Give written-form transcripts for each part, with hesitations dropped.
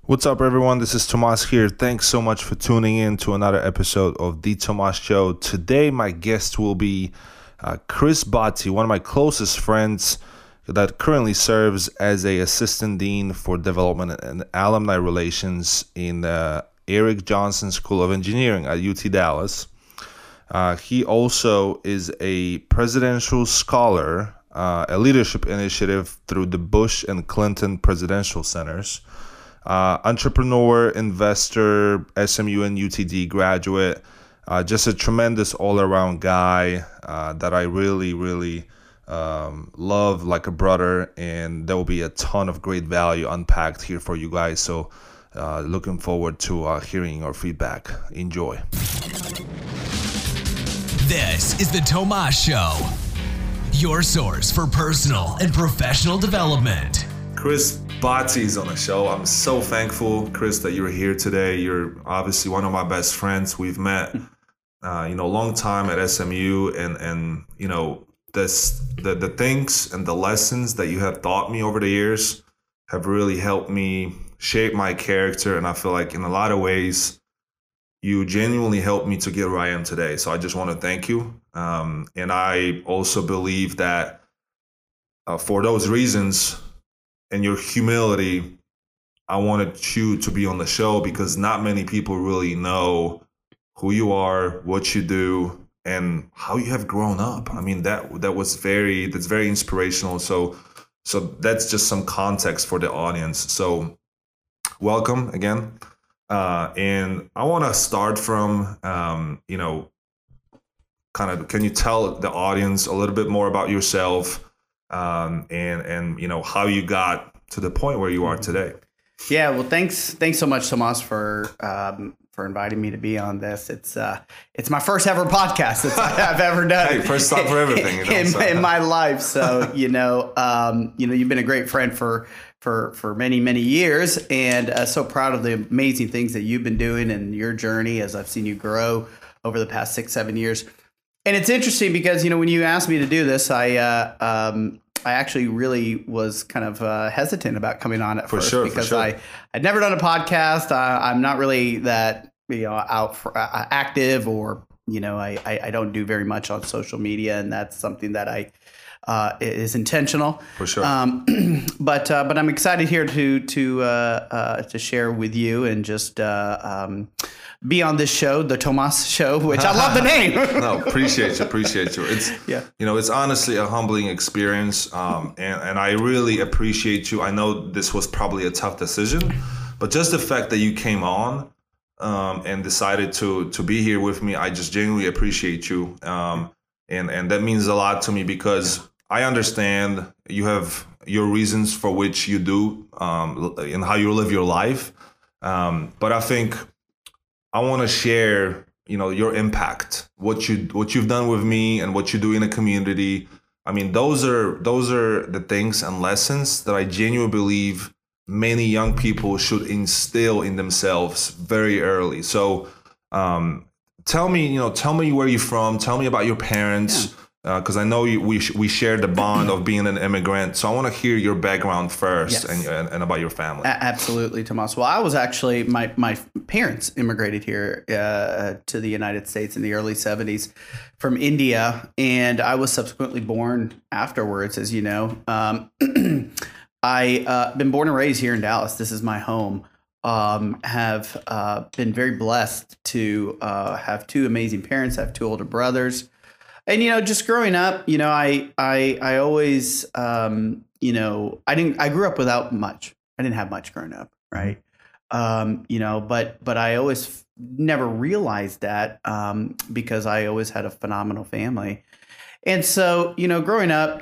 What's up, everyone? This is Tomas here. Thanks so much for tuning in to another episode of The Tomas Show. Today, my guest will be Chris Botti, one of my closest friends that currently serves as a assistant dean for development and alumni relations in Eric Johnson School of Engineering at UT Dallas. He also is a presidential scholar, a leadership initiative through the Bush and Clinton Presidential Centers. Entrepreneur, investor, SMU and UTD graduate, just a tremendous all-around guy that I really love like a brother, and there will be a ton of great value unpacked here for you guys. So looking forward to hearing your feedback. Enjoy. This is the Tomas Show, your source for personal and professional development. Chris Botti is on the show. I'm so thankful, Chris, that you're here today. You're obviously one of my best friends. We've met, a long time at SMU, and the things and the lessons that you have taught me over the years have really helped me shape my character. And I feel like in a lot of ways, you genuinely helped me to get where I am today. So I just want to thank you. And I also believe that for those reasons, and your humility, I wanted you to be on the show because not many people really know who you are, what you do, and how you have grown up. I mean, that's very inspirational. So that's just some context for the audience. So welcome again. And I want to start from, kind of, can you tell the audience a little bit more about yourself? And how you got to the point where you are today. Yeah, well, thanks so much, Tomas, for inviting me to be on this. It's my first ever podcast that I've ever done. Hey, first time for everything in my life. So you've been a great friend for many years, and so proud of the amazing things that you've been doing and your journey as I've seen you grow over the past 6-7 years. And it's interesting because, when you asked me to do this, I actually really was kind of hesitant about coming on at first because I'd never done a podcast. I'm not really that, out for, active, or, I don't do very much on social media, and that's something that is intentional. For sure. But I'm excited here to share with you and just be on this show, the Tomas Show, which I love the name. No, appreciate you. It's it's honestly a humbling experience, and I really appreciate you. I know this was probably a tough decision, but just the fact that you came on and decided to be here with me, I just genuinely appreciate you, and that means a lot to me because I understand you have your reasons for which you do and how you live your life, but I think I want to share, your impact, what you've done with me and what you do in the community. I mean, those are the things and lessons that I genuinely believe many young people should instill in themselves very early. So, tell me where you're from. Tell me about your parents. Because I know we share the bond of being an immigrant. So I want to hear your background first. Yes. and about your family. Absolutely, Tomas. Well, I was actually, my parents immigrated here to the United States in the early 70s from India. And I was subsequently born afterwards, as you know. I been born and raised here in Dallas. This is my home. Have been very blessed to have two amazing parents. I have two older brothers. And, just growing up, I always, I grew up without much. I didn't have much growing up. Right. But I always never realized that because I always had a phenomenal family. And so, growing up,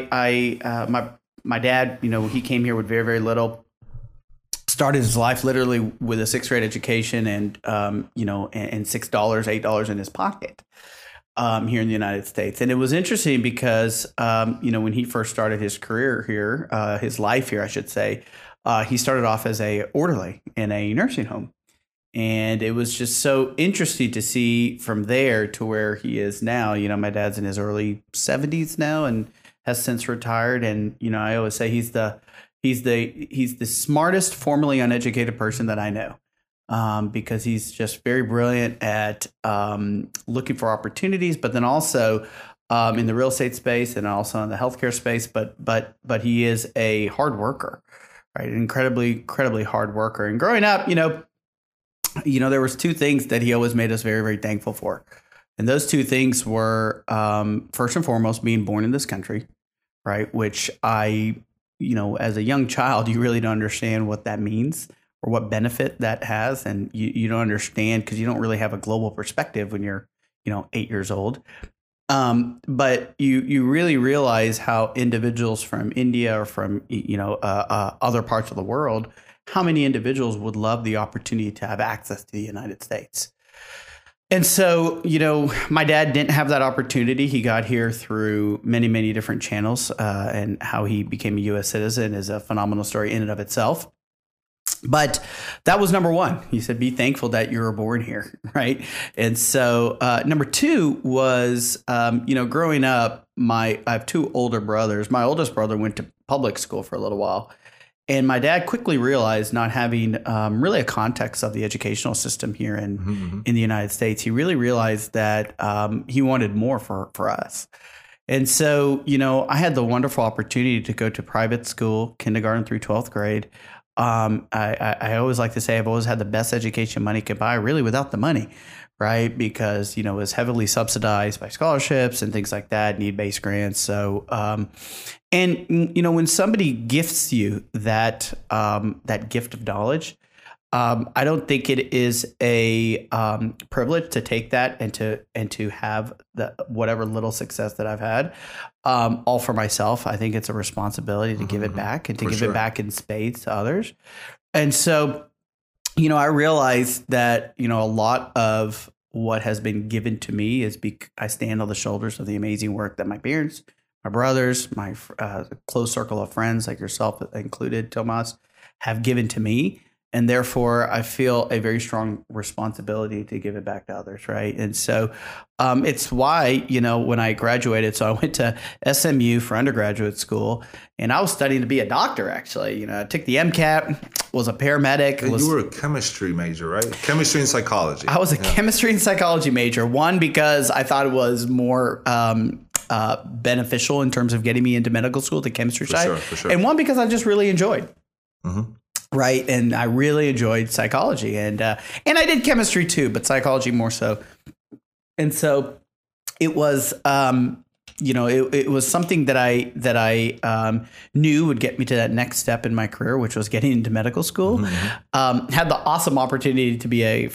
my dad, he came here with very, very little. Started his life literally with a 6th grade education and $6, $8 in his pocket. Here in the United States. And it was interesting because, when he first started his career here, his life here, I should say, he started off as a orderly in a nursing home. And it was just so interesting to see from there to where he is now. My dad's in his early 70s now and has since retired. And, I always say he's the he's the smartest, formerly uneducated person that I know. Because he's just very brilliant at looking for opportunities, but then also in the real estate space and also in the healthcare space. But he is a hard worker, right? An incredibly hard worker. And growing up, there was two things that he always made us very, very thankful for. And those two things were, first and foremost, being born in this country, right? Which as a young child, you really don't understand what that means or what benefit that has. And you don't understand because you don't really have a global perspective when you're, 8 years old. But you really realize how individuals from India or from, other parts of the world, how many individuals would love the opportunity to have access to the United States. And so, my dad didn't have that opportunity. He got here through many, many different channels, and how he became a U.S. citizen is a phenomenal story in and of itself. But that was number one. He said, be thankful that you were born here, right? And so number two was, growing up, I have two older brothers. My oldest brother went to public school for a little while. And my dad quickly realized, not having really a context of the educational system here in the United States, he really realized that he wanted more for us. And so, I had the wonderful opportunity to go to private school, kindergarten through 12th grade. I always like to say I've always had the best education money could buy, really without the money, right? Because, it was heavily subsidized by scholarships and things like that, need-based grants. So, when somebody gifts you that gift of knowledge, I don't think it is a privilege to take that and to have whatever little success that I've had, all for myself. I think it's a responsibility to give it back and to give it back in spades to others. And so, I realized that, a lot of what has been given to me is I stand on the shoulders of the amazing work that my parents, my brothers, my close circle of friends like yourself included, Tomas, have given to me. And therefore, I feel a very strong responsibility to give it back to others, right? And so it's why, when I graduated, so I went to SMU for undergraduate school, and I was studying to be a doctor, actually. I took the MCAT, was a paramedic. You were a chemistry major, right? Chemistry and psychology. I was a chemistry and psychology major, one, because I thought it was more beneficial in terms of getting me into medical school, the chemistry side. For sure. And one, because I just really enjoyed. Right. And I really enjoyed psychology and I did chemistry too, but psychology more so. And so it was, it was something that I knew would get me to that next step in my career, which was getting into medical school. Had the awesome opportunity to be an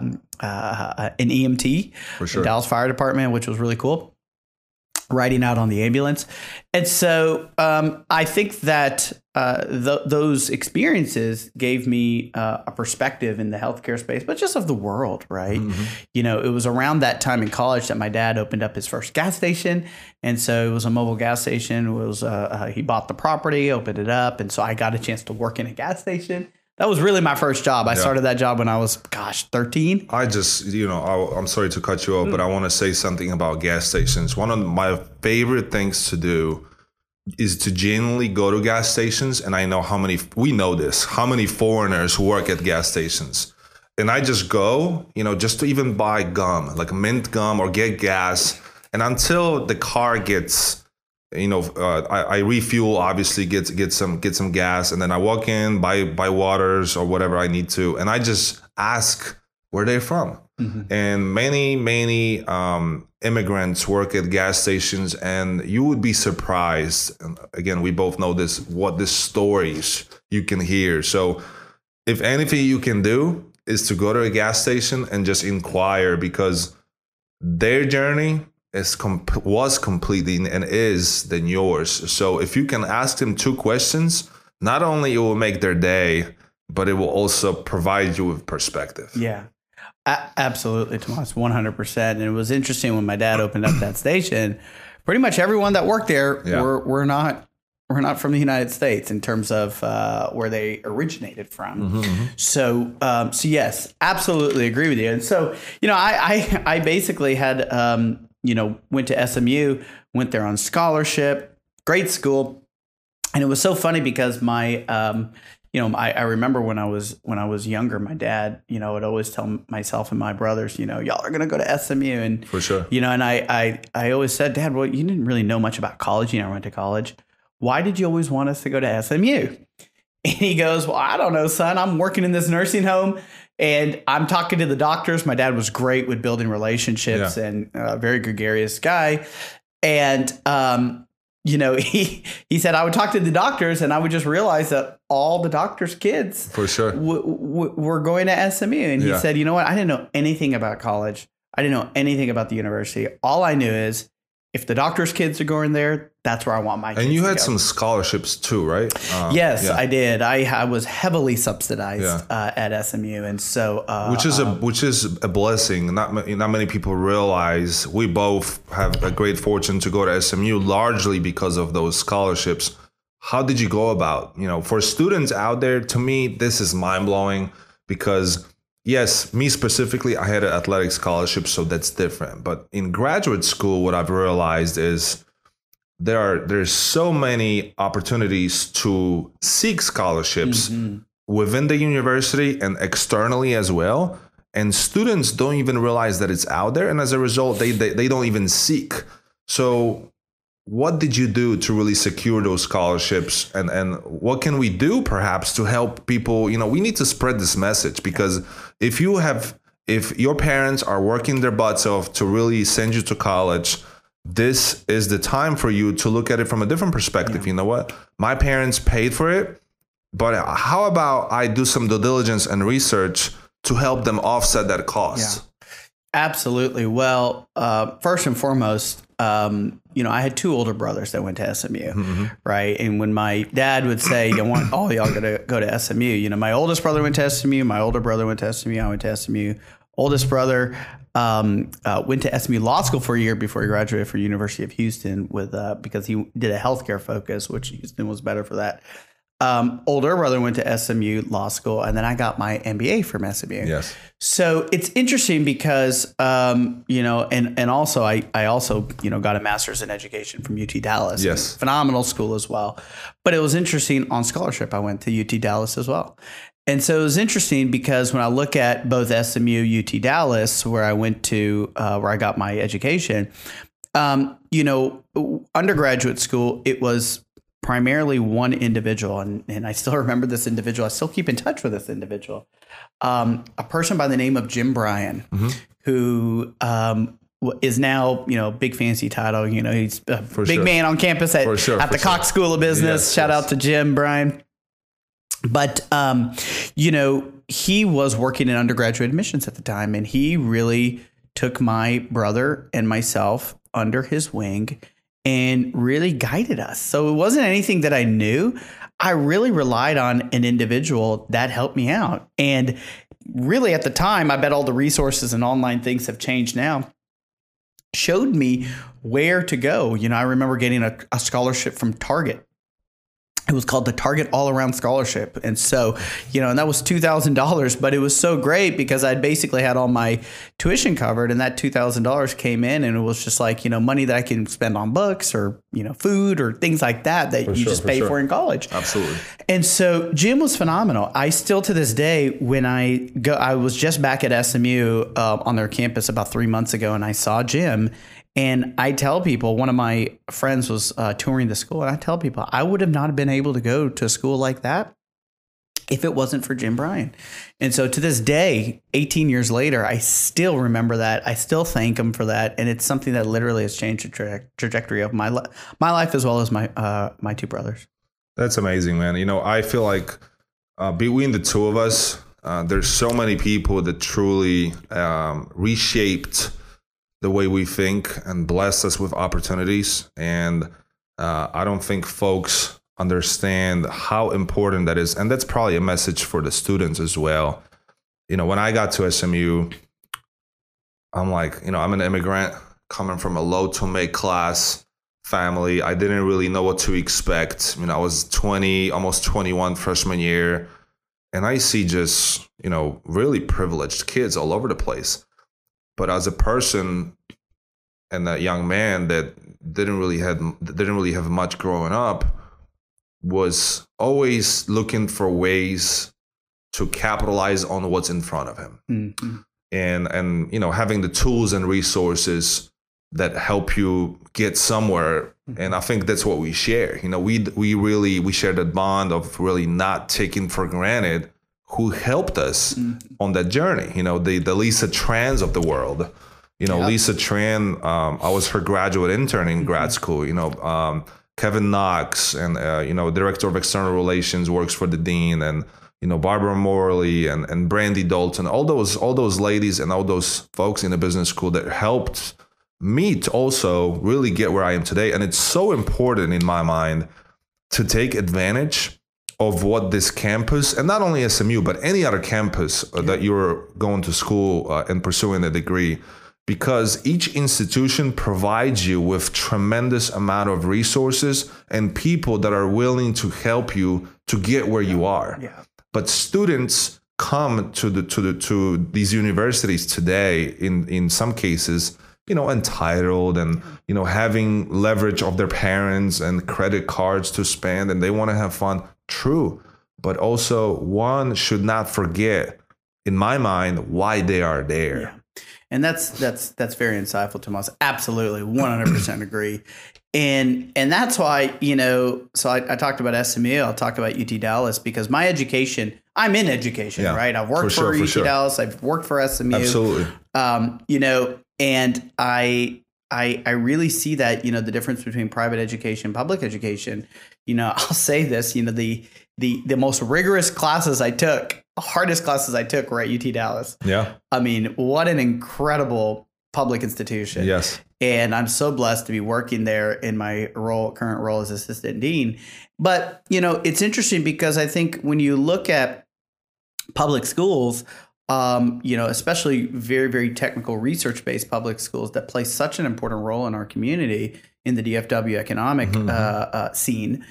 EMT for sure. Dallas Fire Department, which was really cool. Riding out on the ambulance. And so I think that those experiences gave me a perspective in the healthcare space, but just of the world, right? It was around that time in college that my dad opened up his first gas station. And so it was a mobile gas station. He bought the property, opened it up. And so I got a chance to work in a gas station. That was really my first job. I started that job when I was, 13. I just, I'm sorry to cut you off, but I want to say something about gas stations. One of my favorite things to do is to genuinely go to gas stations. And I know how many foreigners work at gas stations. And I just go, just to even buy gum, like mint gum or get gas. And until the car gets... I refuel, obviously get some gas, and then I walk in, buy waters or whatever I need to, and I just ask where they're from. And many immigrants work at gas stations, and you would be surprised. And again, we both know this, what the stories you can hear. So if anything you can do is to go to a gas station and just inquire, because their journey was completely and is than yours. So if you can ask them 2 questions, not only it will make their day, but it will also provide you with perspective. Yeah, absolutely, Tomas, 100%. And it was interesting when my dad opened up that station. Pretty much everyone that worked there were not from the United States in terms of where they originated from. So yes, absolutely agree with you. And so I basically had. Went to SMU, went there on scholarship, great school. And it was so funny because my, I remember when I was younger, my dad, would always tell myself and my brothers, y'all are going to go to SMU. And for sure, and I always said, Dad, well, you didn't really know much about college. You never went to college. Why did you always want us to go to SMU? And he goes, well, I don't know, son. I'm working in this nursing home and I'm talking to the doctors. My dad was great with building relationships and a very gregarious guy. And, he said I would talk to the doctors and I would just realize that all the doctors' kids for sure were going to SMU. And he said, you know what? I didn't know anything about college. I didn't know anything about the university. All I knew is if the doctors' kids are going there, that's where I want my kids to go. And you had some scholarships too, right? Yes, I did. I was heavily subsidized at SMU. And so... which is a blessing. Not many people realize we both have a great fortune to go to SMU largely because of those scholarships. How did you go about, for students out there, to me, this is mind-blowing because... Yes, me specifically, I had an athletic scholarship, so that's different. But in graduate school, what I've realized is there's so many opportunities to seek scholarships within the university and externally as well. And students don't even realize that it's out there. And as a result, they don't even seek. So what did you do to really secure those scholarships? And what can we do perhaps to help people? We need to spread this message because if your parents are working their butts off to really send you to college, this is the time for you to look at it from a different perspective. You know what? My parents paid for it, but how about I do some due diligence and research to help them offset that cost? Yeah. Absolutely. Well, first and foremost, I had two older brothers that went to SMU, right? And when my dad would say, "You want all y'all to go to SMU," my oldest brother went to SMU, my older brother went to SMU, I went to SMU. Oldest brother went to SMU Law School for a year before he graduated from University of Houston because he did a healthcare focus, which Houston was better for that. Older brother went to SMU Law School, and then I got my MBA from SMU. Yes. So it's interesting because, and also I also, got a master's in education from UT Dallas. Yes. Phenomenal school as well. But it was interesting on scholarship. I went to UT Dallas as well. And so it was interesting because when I look at both SMU, UT Dallas, where I went to, where I got my education, undergraduate school, it was primarily one individual. And I still remember this individual. I still keep in touch with this individual. A person by the name of Jim Bryan, who is now, big fancy title. He's a big man on campus at the Cox School of Business. Shout out to Jim Bryan. But, he was working in undergraduate admissions at the time, and he really took my brother and myself under his wing and really guided us. So it wasn't anything that I knew. I really relied on an individual that helped me out. And really at the time, I bet all the resources and online things have changed now, showed me where to go. I remember getting a scholarship from Target. It was called the Target All-Around Scholarship. And so, and that was $2,000, but it was so great because I'd basically had all my tuition covered, and that $2,000 came in, and it was just like, money that I can spend on books or, food or things like that you just pay for in college. Absolutely. And so Jim was phenomenal. I still to this day, when I was just back at SMU on their campus about 3 months ago, and I saw Jim. And I tell people, one of my friends was touring the school, and I tell people I would have not been able to go to a school like that if it wasn't for Jim Bryan. And so to this day, 18 years later, I still remember that. I still thank him for that. And it's something that literally has changed the trajectory of my life as well as my two brothers. That's amazing, man. I feel like between the two of us, there's so many people that truly reshaped the way we think and blessed us with opportunities. And I don't think folks understand how important that is. And that's probably a message for the students as well. When I got to SMU, I'm like, I'm an immigrant coming from a low to mid class family. I didn't really know what to expect. I was 20, almost 21 freshman year. And I see just, really privileged kids all over the place. But as a person and a young man that didn't really have much growing up, was always looking for ways to capitalize on what's in front of him. Mm-hmm. And having the tools and resources that help you get somewhere. Mm-hmm. And I think that's what we share. We share that bond of really not taking for granted who helped us on that journey. The Lisa Trans of the world. Lisa Tran, I was her graduate intern in grad school. Kevin Knox, and director of external relations, works for the dean, and Barbara Morley and Brandy Dalton, all those ladies and all those folks in the business school that helped me to also really get where I am today. And it's so important in my mind to take advantage of what this campus, and not only SMU, but any other campus that you're going to school and pursuing a degree, because each institution provides you with tremendous amount of resources and people that are willing to help you to get where you are. Yeah. But students come to these universities today in some cases, entitled and, having leverage of their parents and credit cards to spend, and they want to have fun. True. But also one should not forget, in my mind, why they are there. Yeah. And that's very insightful, Tomas. Absolutely. 100% agree. And that's why, so I talked about SMU, I'll talk about UT Dallas, because my education, I'm in education, right? I've worked for UT Dallas. I've worked for SMU. Absolutely. And I really see that, the difference between private education and public education. I'll say this, the most rigorous classes I took, hardest classes I took were at UT Dallas. Yeah. I mean, what an incredible public institution. Yes. And I'm so blessed to be working there in my current role as assistant dean. But, it's interesting because I think when you look at public schools, especially very, very technical research-based public schools that play such an important role in our community in the DFW economic scene,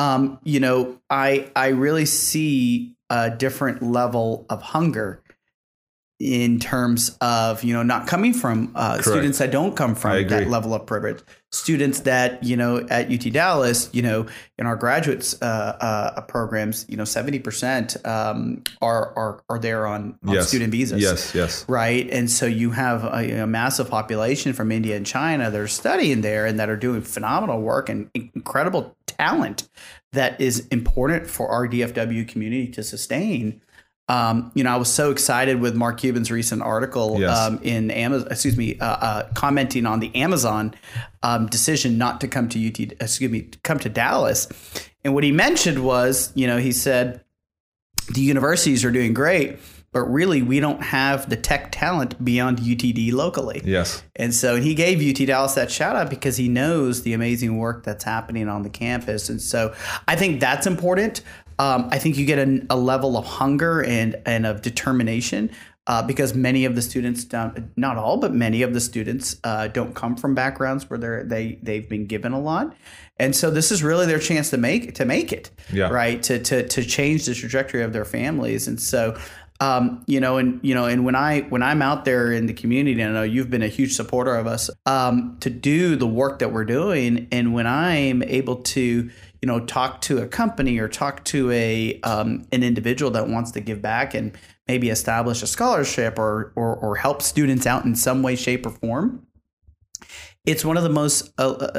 I really see a different level of hunger in terms of, not coming from students that don't come from that level of privilege. Students that, at UT Dallas, in our graduates programs, 70% are there on student visas. Yes. Right. And so you have a massive population from India and China that are studying there and that are doing phenomenal work and incredible talent that is important for our DFW community to sustain. I was so excited with Mark Cuban's recent article in Amazon, commenting on the Amazon decision not to come to come to Dallas. And what he mentioned was, he said the universities are doing great, but really we don't have the tech talent beyond UTD locally. Yes. And so he gave UT Dallas that shout out because he knows the amazing work that's happening on the campus. And so I think that's important. I think you get a level of hunger and of determination because many of the students, not all, but many of the students don't come from backgrounds where they've been given a lot. And so this is really their chance to make it, right? To change the trajectory of their families. And so, and when I'm out there in the community, and I know you've been a huge supporter of us, to do the work that we're doing. And when I'm able to, talk to a company or talk to an individual that wants to give back and maybe establish a scholarship or help students out in some way, shape, or form. It's one of the most.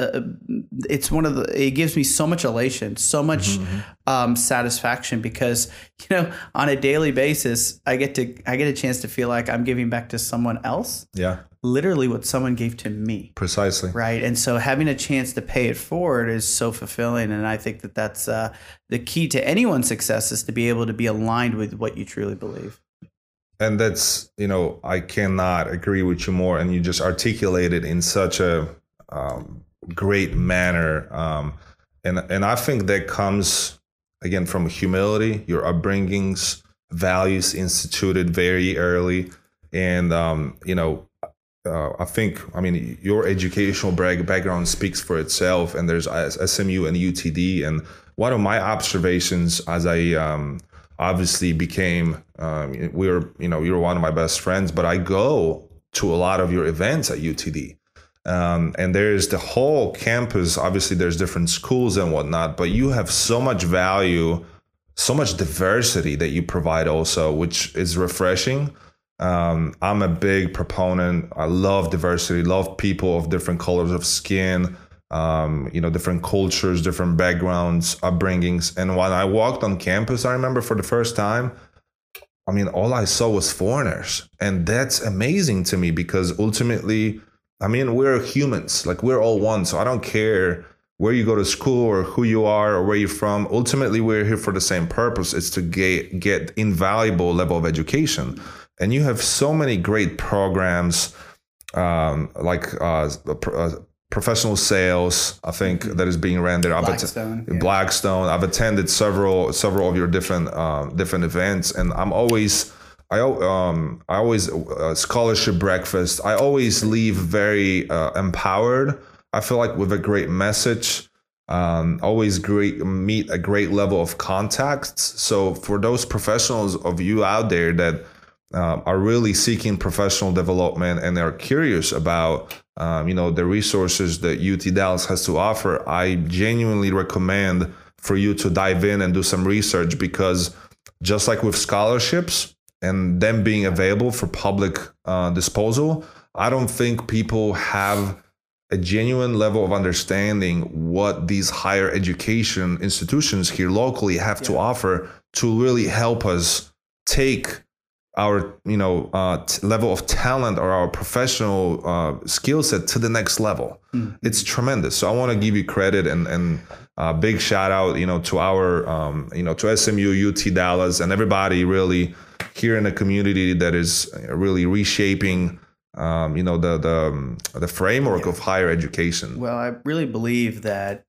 It gives me so much elation, so much satisfaction because on a daily basis I get a chance to feel like I'm giving back to someone else. Yeah, literally what someone gave to me. Precisely. Right, and so having a chance to pay it forward is so fulfilling, and I think that's the key to anyone's success is to be able to be aligned with what you truly believe. And that's, I cannot agree with you more. And you just articulated in such a great manner. And I think that comes, again, from humility, your upbringings, values instituted very early. And, I think, your educational background speaks for itself. And there's SMU and UTD. And one of my observations as I obviously became, you're one of my best friends, but I go to a lot of your events at UTD. And there's the whole campus. Obviously, there's different schools and whatnot, but you have so much value, so much diversity that you provide also, which is refreshing. I'm a big proponent. I love diversity, love people of different colors of skin, different cultures, different backgrounds, upbringings. And when I walked on campus, I remember for the first time, I mean, all I saw was foreigners. And that's amazing to me because ultimately, I mean, we're humans, like we're all one. So I don't care where you go to school or who you are or where you're from. Ultimately, we're here for the same purpose. It's to get invaluable level of education. And you have so many great programs professional sales, I think, that is being ran there. Blackstone. I've attended several of your different events, and I always scholarship breakfast. I always leave very empowered. I feel like with a great message. Always meet a great level of contacts. So for those professionals of you out there that are really seeking professional development and are curious about the resources that UT Dallas has to offer, I genuinely recommend for you to dive in and do some research, because just like with scholarships and them being available for public disposal, I don't think people have a genuine level of understanding what these higher education institutions here locally have to offer to really help us take our level of talent or our professional skill set to the next level. It's tremendous. So I want to give you credit and big shout out to our to SMU, UT Dallas, and everybody really here in the community that is really reshaping the framework of higher education. Well, I really believe that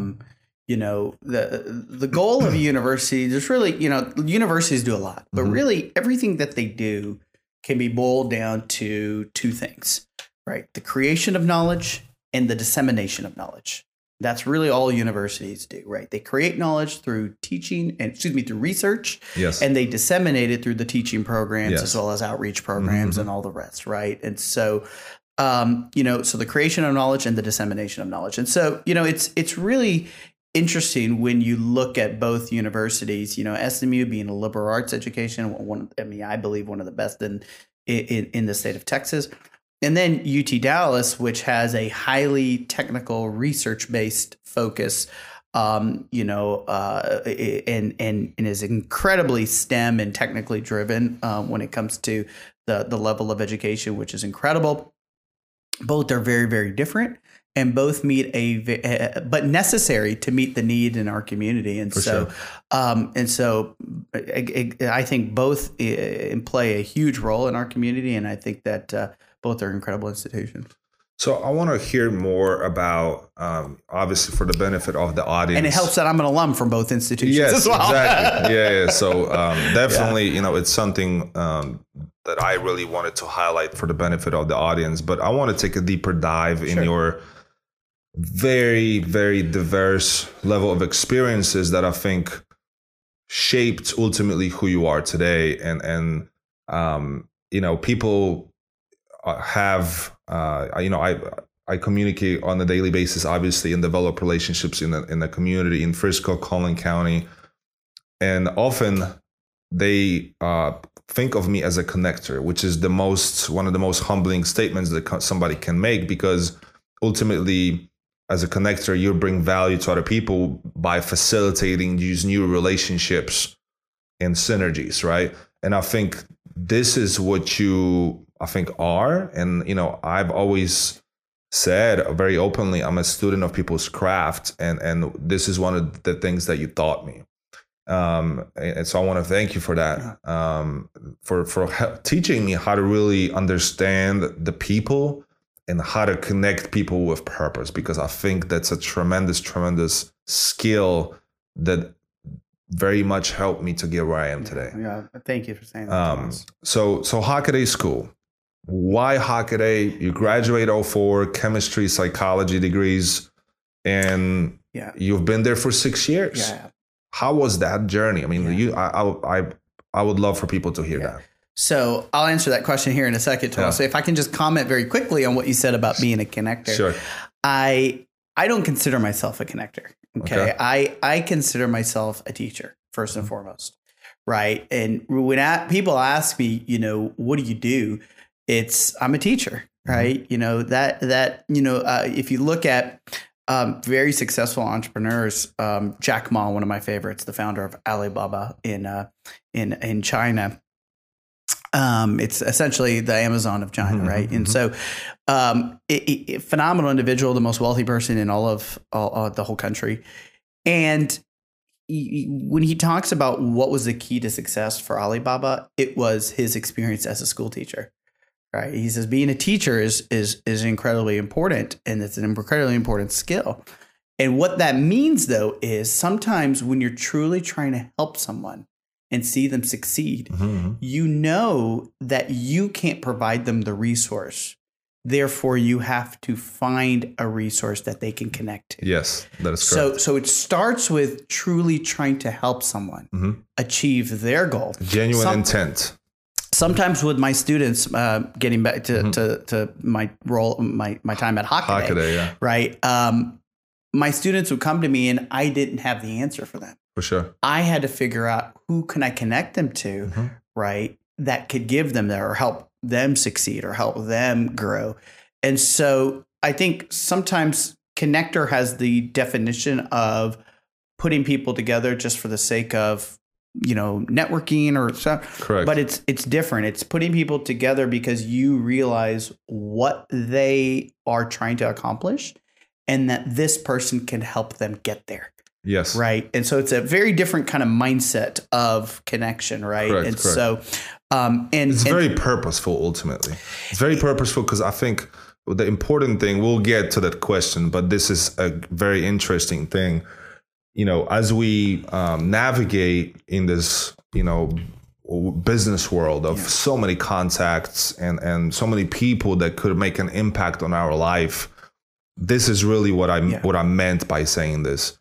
the goal of a university, there's really, universities do a lot, but really everything that they do can be boiled down to two things, right? The creation of knowledge and the dissemination of knowledge. That's really all universities do, right? They create knowledge through through research, yes, and they disseminate it through the teaching programs, yes, as well as outreach programs and all the rest, right? And so, so the creation of knowledge and the dissemination of knowledge. And so, it's really interesting when you look at both universities, SMU being a liberal arts education, I believe one of the best in the state of Texas. And then UT Dallas, which has a highly technical research-based focus, and is incredibly STEM and technically driven when it comes to the level of education, which is incredible. Both are very, very different, and both meet but necessary to meet the need in our community. And I think both play a huge role in our community, and I think that both are incredible institutions. So I want to hear more about, obviously, for the benefit of the audience. And it helps that I'm an alum from both institutions as well. Exactly. Yeah. So definitely, it's something that I really wanted to highlight for the benefit of the audience. But I want to take a deeper dive in your very, very diverse level of experiences that I think shaped ultimately who you are today. And people have, I communicate on a daily basis, obviously, and develop relationships in the community in Frisco, Collin County. And often they think of me as a connector, which is one of the most humbling statements that somebody can make, because ultimately, as a connector, you bring value to other people by facilitating these new relationships and synergies, right? And I think this is what you, are. And, I've always said very openly, I'm a student of people's craft. And this is one of the things that you taught me. And so I want to thank you for that, for teaching me how to really understand the people and how to connect people with purpose, because I think that's a tremendous, tremendous skill that very much helped me to get where I am today. Yeah, thank you for saying that. So Hockaday School. Why Hockaday? You graduate 2004, chemistry, psychology degrees, and you've been there for 6 years. Yeah. How was that journey? I mean, I would love for people to hear that. So I'll answer that question here in a second, Tomas. So if I can just comment very quickly on what you said about being a connector. Sure. I don't consider myself a connector. Okay. I consider myself a teacher first and foremost. Right. And when people ask me, what do you do? I'm a teacher. Right. If you look at very successful entrepreneurs, Jack Ma, one of my favorites, the founder of Alibaba in China. It's essentially the Amazon of China, right? And so, phenomenal individual, the most wealthy person in all of the whole country. And when he talks about what was the key to success for Alibaba, it was his experience as a school teacher, right? He says being a teacher is incredibly important, and it's an incredibly important skill. And what that means, though, is sometimes when you're truly trying to help someone and see them succeed, you know that you can't provide them the resource. Therefore, you have to find a resource that they can connect to. Yes, that is correct. So it starts with truly trying to help someone achieve their goal. Genuine intent. Sometimes with my students, getting back to my role, my time at Hockaday, right? My students would come to me and I didn't have the answer for them. For sure. I had to figure out who can I connect them to, right? That could give them that or help them succeed or help them grow. And so I think sometimes connector has the definition of putting people together just for the sake of, networking or stuff. Correct. But it's different. It's putting people together because you realize what they are trying to accomplish and that this person can help them get there. Yes. Right. And so it's a very different kind of mindset of connection. Right. Correct, and correct. So it's very purposeful, ultimately. It's very purposeful because I think the important thing, we'll get to that question, but this is a very interesting thing. As we navigate in this, business world of so many contacts and so many people that could make an impact on our life, this is really what I meant by saying this.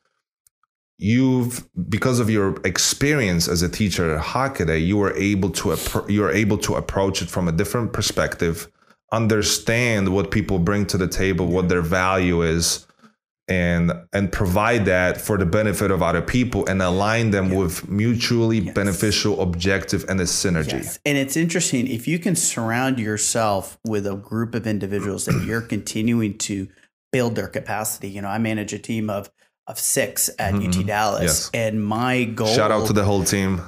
Because of your experience as a teacher at Hockaday, you are able to approach it from a different perspective, understand what people bring to the table, what their value is, and provide that for the benefit of other people and align them with mutually beneficial objective and a synergy. Yes. And it's interesting if you can surround yourself with a group of individuals that you're continuing to build their capacity. I manage a team of 6 at UT Dallas. And my goal... Shout out to the whole team.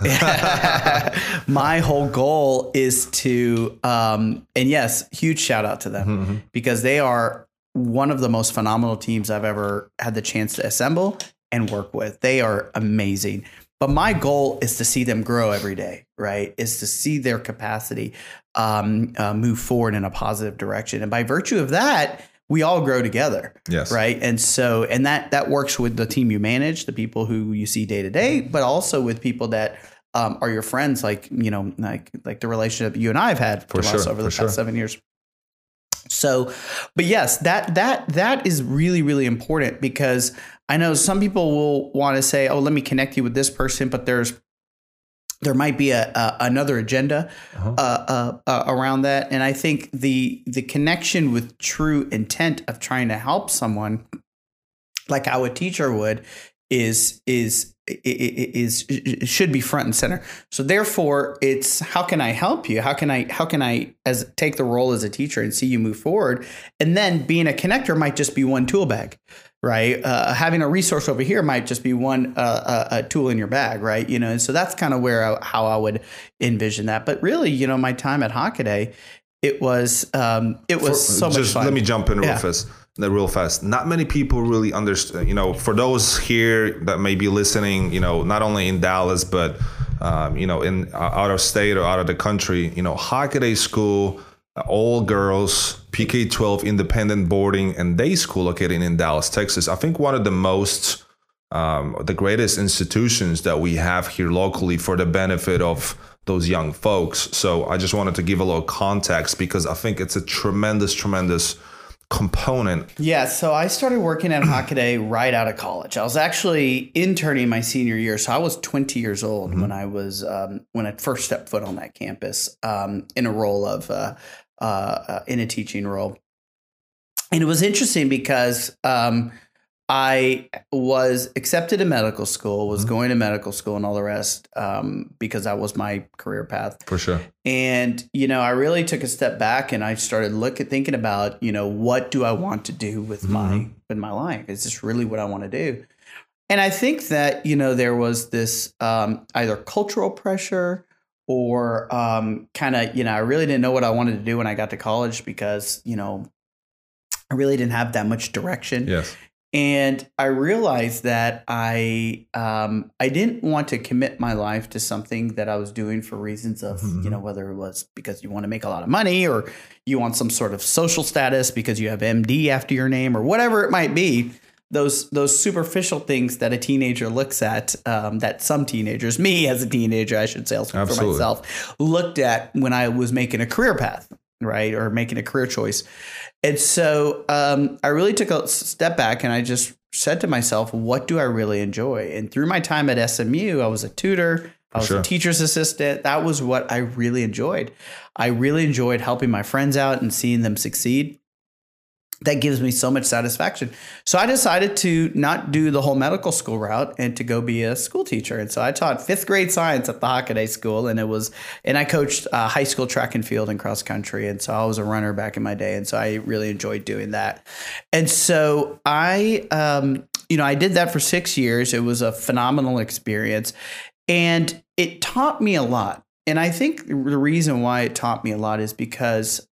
My whole goal is to... and yes, huge shout out to them because they are one of the most phenomenal teams I've ever had the chance to assemble and work with. They are amazing. But my goal is to see them grow every day, right? Is to see their capacity move forward in a positive direction. And by virtue of that... we all grow together. Yes. Right. And so, and that works with the team you manage, the people who you see day to day, but also with people that are your friends, like the relationship you and I have had over the past 7 years. So, but yes, that is really, really important because I know some people will want to say, oh, let me connect you with this person, but there might be another agenda around that. And I think the connection with true intent of trying to help someone like how a teacher would should be front and center. So therefore it's how can I help you? How can I take the role as a teacher and see you move forward? And then being a connector might just be one tool bag. Right. Having a resource over here might just be one a tool in your bag. Right. And so that's kind of how I would envision that. But really, my time at Hockaday, it was so much fun. Let me jump in real fast. Not many people really understand, for those here that may be listening, not only in Dallas, but, in out of state or out of the country, Hockaday School, all girls, PK-12 independent boarding and day school located in Dallas, Texas. I think one of the greatest institutions that we have here locally for the benefit of those young folks. So I just wanted to give a little context because I think it's a tremendous component? Yeah, so I started working at Hockaday right out of college. I was actually interning my senior year, so I was 20 years old when I was when I first stepped foot on that campus in a role of in a teaching role. And it was interesting because I was accepted to medical school, was going to medical school and all the rest because that was my career path. For sure. And, I really took a step back and I started thinking about, what do I want to do with my life? Is this really what I want to do? And I think that, there was this either cultural pressure or kind of, I really didn't know what I wanted to do when I got to college because, I really didn't have that much direction. Yes. And I realized that I didn't want to commit my life to something that I was doing for reasons of, whether it was because you want to make a lot of money or you want some sort of social status because you have MD after your name or whatever it might be. Those superficial things that a teenager looks at, that some teenagers, me as a teenager, I should say, I'll speak for myself, looked at when I was making a career path, right, or making a career choice. And so I really took a step back and I just said to myself, what do I really enjoy? And through my time at SMU, I was a tutor. I was a teacher's assistant. That was what I really enjoyed. I really enjoyed helping my friends out and seeing them succeed. That gives me so much satisfaction. So I decided to not do the whole medical school route and to go be a school teacher. And so I taught 5th grade science at the Hockaday School, and I coached high school track and field and cross country. And so I was a runner back in my day. And so I really enjoyed doing that. And so I did that for 6 years. It was a phenomenal experience and it taught me a lot. And I think the reason why it taught me a lot is because,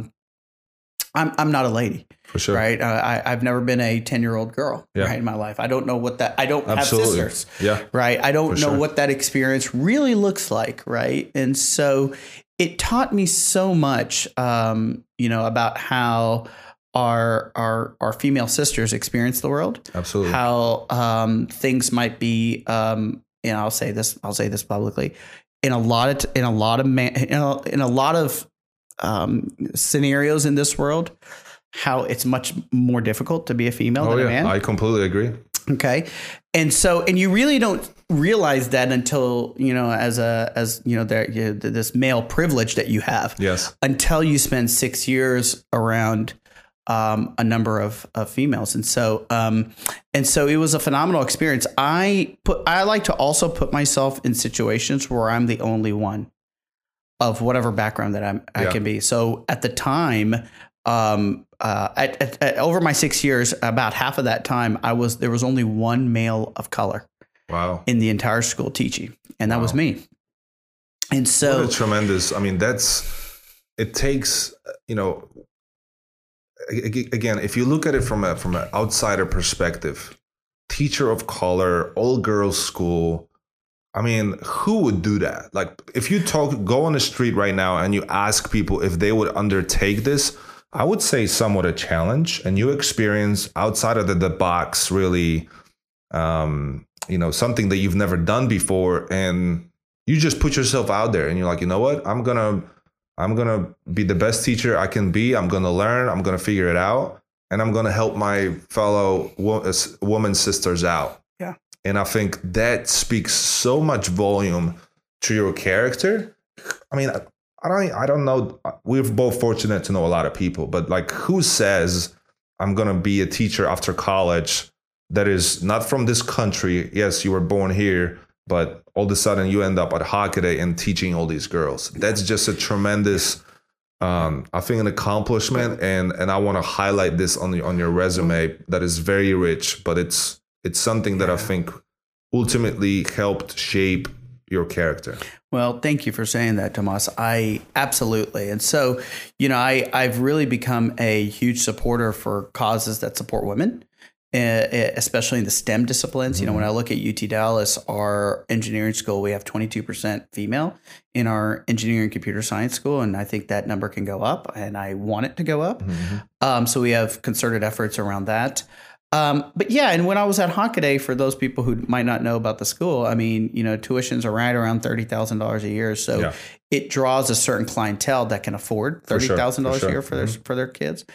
I'm not a lady. For sure. Right. I've never been a 10-year-old girl right in my life. I don't know what that, I don't have sisters. Yeah. Right. I don't know what that experience really looks like. Right. And so it taught me so much, about how our female sisters experience the world. Absolutely. How things might be, I'll say this publicly, in a lot of scenarios in this world, how it's much more difficult to be a female than a man. I completely agree. Okay. And you really don't realize that until, this male privilege that you have. Yes. Until you spend 6 years around a number of females. And so it was a phenomenal experience. I like to also put myself in situations where I'm the only one of whatever background that I can be. So at the time, over my 6 years, about half of that time, there was only one male of color. Wow. In the entire school teaching, and that was me. And so, what a tremendous. I mean, it takes. Again, if you look at it from an outsider perspective, teacher of color, all girls school. I mean, who would do that? Like, if you go on the street right now and you ask people if they would undertake this, I would say somewhat a challenge. And you experience outside of the box, really, something that you've never done before, and you just put yourself out there, and you're like, you know what? I'm gonna be the best teacher I can be. I'm gonna learn. I'm gonna figure it out, and I'm gonna help my fellow woman sisters out. Yeah. And I think that speaks so much volume to your character. I mean, I don't know. We're both fortunate to know a lot of people, but like, who says I'm going to be a teacher after college that is not from this country? Yes, you were born here, but all of a sudden you end up at Hockaday and teaching all these girls. That's just a tremendous, I think, an accomplishment. And I want to highlight this on your resume. That is very rich, but it's something that I think ultimately helped shape your character. Well, thank you for saying that, Tomas. I absolutely. And so, I've really become a huge supporter for causes that support women, especially in the STEM disciplines. Mm-hmm. When I look at UT Dallas, our engineering school, we have 22% female in our engineering computer science school. And I think that number can go up, and I want it to go up. Mm-hmm. So we have concerted efforts around that. But yeah, and when I was at Hockaday, for those people who might not know about the school, I mean, tuitions are right around $30,000 a year. So it draws a certain clientele that can afford $30,000 a year for their kids.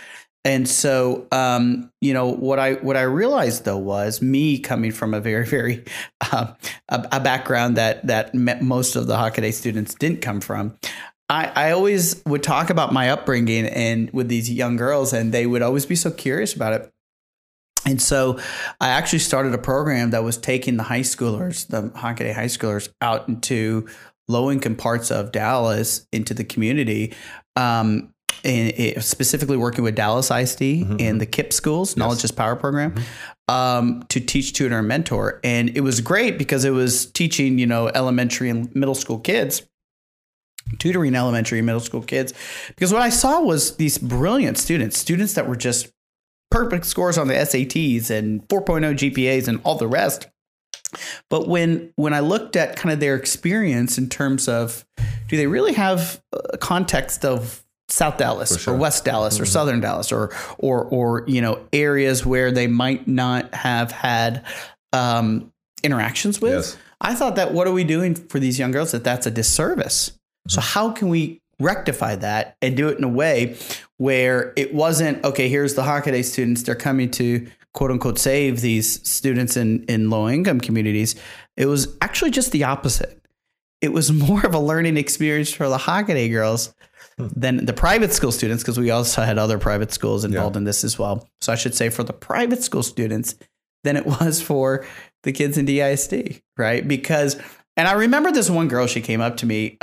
And so, what I realized though was me coming from a very, very a background that most of the Hockaday students didn't come from. I always would talk about my upbringing and with these young girls, and they would always be so curious about it. And so I actually started a program that was taking the high schoolers, the Hockaday high schoolers, out into low-income parts of Dallas, into the community, and specifically working with Dallas ISD and the KIPP schools, Knowledge is Power program, to teach, tutor, and mentor. And it was great because it was teaching, elementary and middle school kids, tutoring elementary and middle school kids. Because what I saw was these brilliant students that were just perfect scores on the SATs and 4.0 GPAs and all the rest. But when I looked at kind of their experience in terms of, do they really have a context of South Dallas or West Dallas or Southern Dallas or areas where they might not have had interactions with? Yes. I thought that what are we doing for these young girls that's a disservice. So how can we rectify that and do it in a way where it wasn't, okay, here's the Hockaday students, they're coming to quote unquote save these students in low income communities. It was actually just the opposite. It was more of a learning experience for the Hockaday girls than the private school students, because we also had other private schools involved in this as well. So I should say for the private school students than it was for the kids in DISD, right? Because, and I remember this one girl, she came up to me.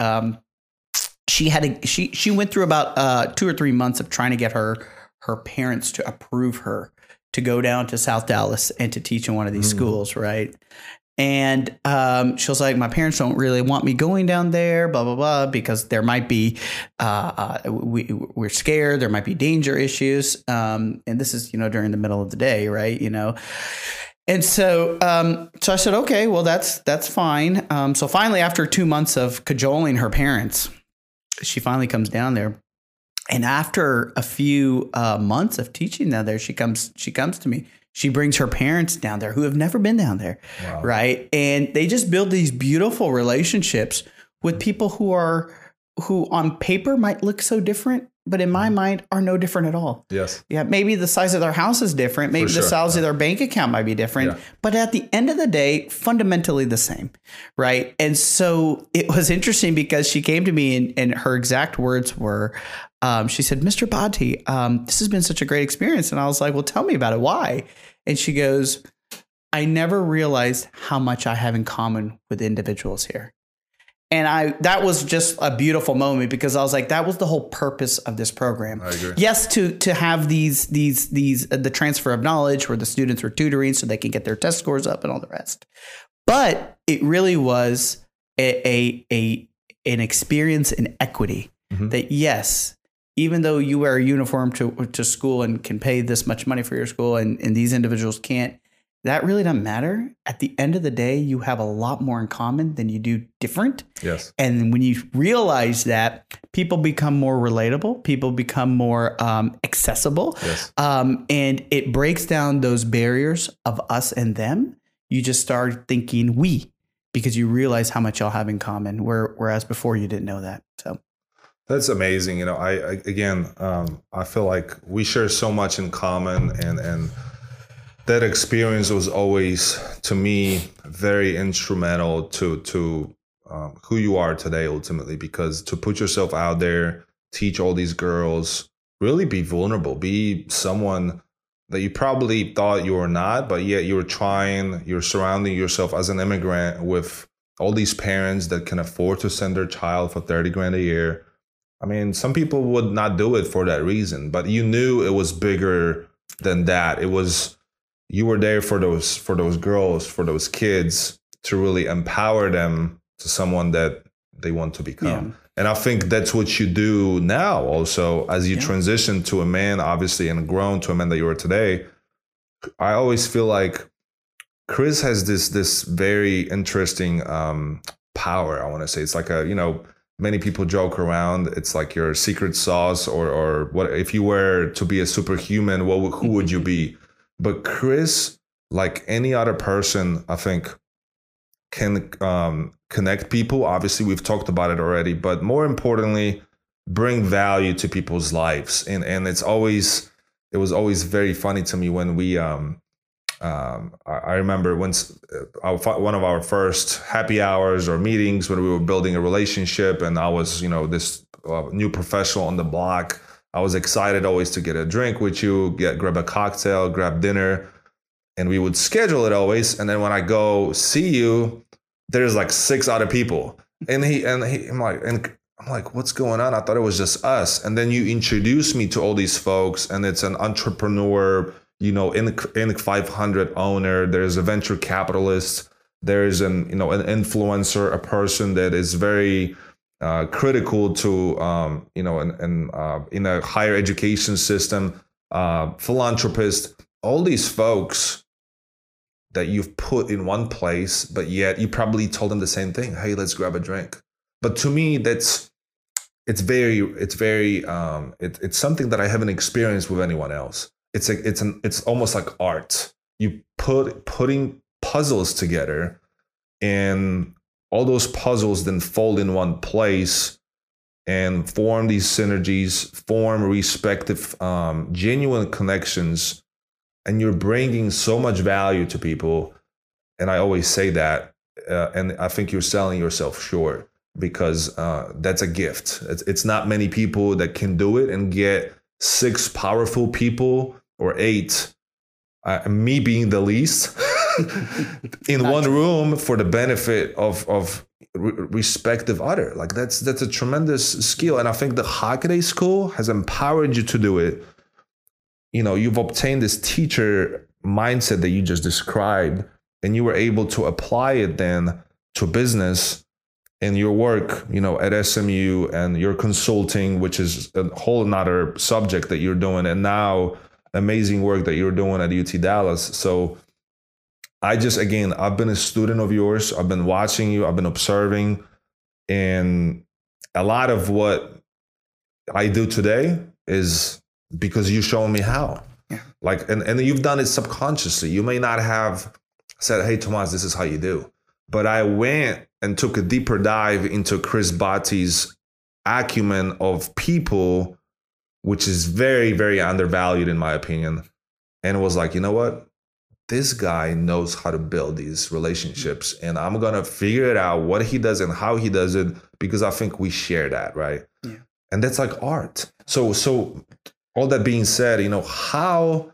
She went through about 2 or 3 months of trying to get her parents to approve her to go down to South Dallas and to teach in one of these schools, right? And she was like, my parents don't really want me going down there, blah, blah, blah, because there might be, we're scared, there might be danger issues. And this is, during the middle of the day, right? And so I said, okay, well, that's fine. So finally, after 2 months of cajoling her parents, she finally comes down there. And after a few months of teaching down there, she comes to me. She brings her parents down there who have never been down there. Wow. Right. And they just build these beautiful relationships with people who on paper might look so different, but in my mind are no different at all. Yes. Yeah. Maybe the size of their house is different. Maybe the size of their bank account might be different, but at the end of the day, fundamentally the same. Right. And so it was interesting because she came to me and her exact words were, she said, Mr. Bhatti, this has been such a great experience. And I was like, well, tell me about it. Why? And she goes, I never realized how much I have in common with individuals here. And that was just a beautiful moment because I was like, that was the whole purpose of this program. I agree. Yes, to have these the transfer of knowledge where the students were tutoring so they can get their test scores up and all the rest. But it really was an experience in equity that yes, even though you wear a uniform to school and can pay this much money for your school and these individuals can't, that really doesn't matter. At the end of the day, you have a lot more in common than you do different. Yes. And when you realize that, people become more relatable, people become more accessible. Yes. And it breaks down those barriers of us and them. You just start thinking we, because you realize how much y'all have in common, whereas before you didn't know that. So. That's amazing. I feel like we share so much in common, and that experience was always, to me, very instrumental to who you are today, ultimately, because to put yourself out there, teach all these girls, really be vulnerable, be someone that you probably thought you were not, but yet you were trying, you're surrounding yourself as an immigrant with all these parents that can afford to send their child for $30,000 a year. I mean, some people would not do it for that reason, but you knew it was bigger than that. It was, you were there for those girls, for those kids, to really empower them to someone that they want to become. Yeah. And I think that's what you do now also, as you transition to a man, obviously, and grown to a man that you are today. I always feel like Chris has this very interesting power, I want to say. It's like many people joke around. It's like your secret sauce, or what if you were to be a superhuman? Who would you be? But Chris, like any other person, I think, can connect people. Obviously, we've talked about it already, but more importantly, bring value to people's lives. And it's always it was always very funny to me when we I remember once one of our first happy hours or meetings when we were building a relationship, and I was, this new professional on the block. I was excited always to get a drink with you, grab a cocktail, grab dinner, and we would schedule it always. And then when I go see you, there's like 6 other people, and I'm like, what's going on? I thought it was just us. And then you introduce me to all these folks, and it's an entrepreneur, Inc. 500 owner. There's a venture capitalist. There's an influencer, a person that is very critical to, in a higher education system, philanthropist, all these folks that you've put in one place, but yet you probably told them the same thing. Hey, let's grab a drink. But to me, it's something that I haven't experienced with anyone else. It's almost like art. You putting puzzles together, and all those puzzles then fold in one place and form these synergies, form respective genuine connections, and you're bringing so much value to people. And I always say that, and I think you're selling yourself short, because that's a gift. It's not many people that can do it and get 6 powerful people, or 8, me being the least, in one room for the benefit of respective other. Like that's a tremendous skill. And I think the Hackaday School has empowered you to do it. You've obtained this teacher mindset that you just described, and you were able to apply it then to business and your work, at SMU, and your consulting, which is a whole nother subject that you're doing. And now amazing work that you're doing at UT Dallas. So I've been a student of yours. I've been watching you. I've been observing. And a lot of what I do today is because you showed me how. Yeah. And you've done it subconsciously. You may not have said, hey, Tomas, this is how you do. But I went and took a deeper dive into Chris Botti's acumen of people, which is very, very undervalued in my opinion. And it was like, you know what? This guy knows how to build these relationships, and I'm going to figure it out what he does and how he does it, because I think we share that, right? Yeah. And that's like art. So all that being said, how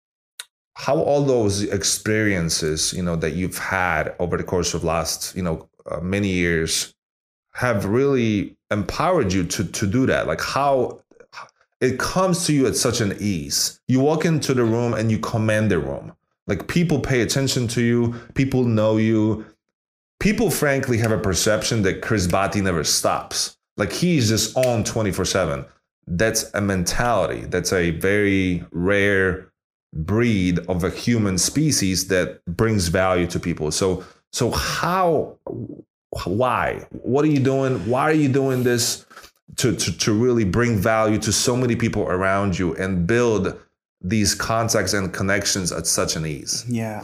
all those experiences, that you've had over the course of last, many years have really empowered you to do that. Like how it comes to you at such an ease. You walk into the room and you command the room. Like people pay attention to you. People know you. People, frankly, have a perception that Chris Botti never stops. Like he's just on 24/7. That's a mentality. That's a very rare breed of a human species that brings value to people. So why? What are you doing? Why are you doing this? To really bring value to so many people around you and build these contacts and connections at such an ease. Yeah,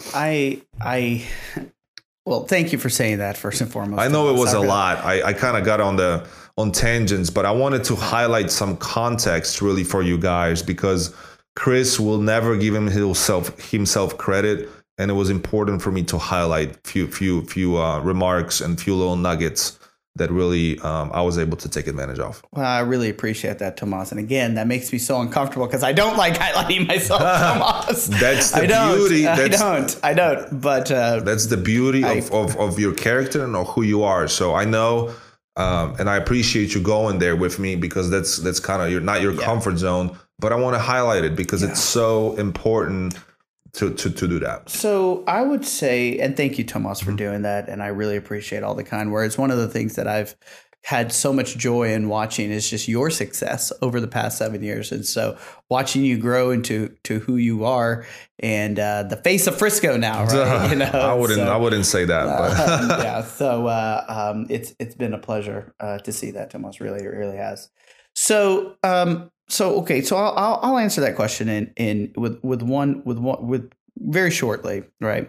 well, thank you for saying that first and foremost. I know it was a lot. I kind of got on tangents, but I wanted to highlight some context really for you guys, because Chris will never give himself credit, and it was important for me to highlight few remarks and few little nuggets that really I was able to take advantage of. Well, I really appreciate that, Tomas. And again, that makes me so uncomfortable because I don't like highlighting myself, Tomas. That's the beauty. I don't. But that's the beauty of your character and of who you are. So I know, and I appreciate you going there with me, because that's kind of not your comfort zone. But I want to highlight it because it's so important to do that. So I would say, and thank you, Tomas, for doing that. And I really appreciate all the kind words. One of the things that I've had so much joy in watching is just your success over the past 7 years. And so watching you grow into who you are, and the face of Frisco now, right? I wouldn't say that, but yeah. So it's been a pleasure to see that, Tomas. Really, it really has. So okay, so I'll answer that question in with very shortly, right?